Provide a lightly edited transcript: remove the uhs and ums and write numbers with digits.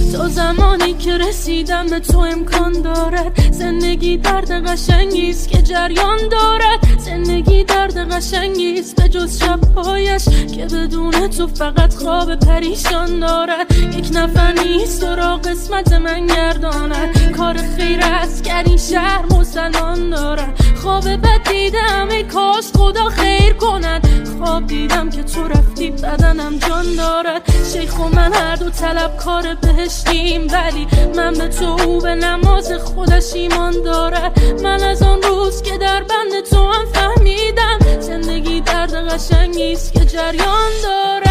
تا زمانی که رسیدم به تو امکان دارد. زندگی درد قشنگیست که جریان دارد. زندگی درد قشنگیست به جز شبهایش که بدون تو فقط خواب پریشان دارد. یک نفر نیست تو را قسمت من گرداند. کار خیر است گر این شهر مسلمان دارد. خواب بد دیدم ای کاش خدا خیر کند. خواب دیدم که تو رفتی بدنم جان دارد. شیخ و من هر دو طلبکار بهشتیم، ولی من به تو او به نماز خودش ایمان دارد. من از آن روز که در بند تو هم فهمیدم زندگی درد قشنگیست که جریان دارد.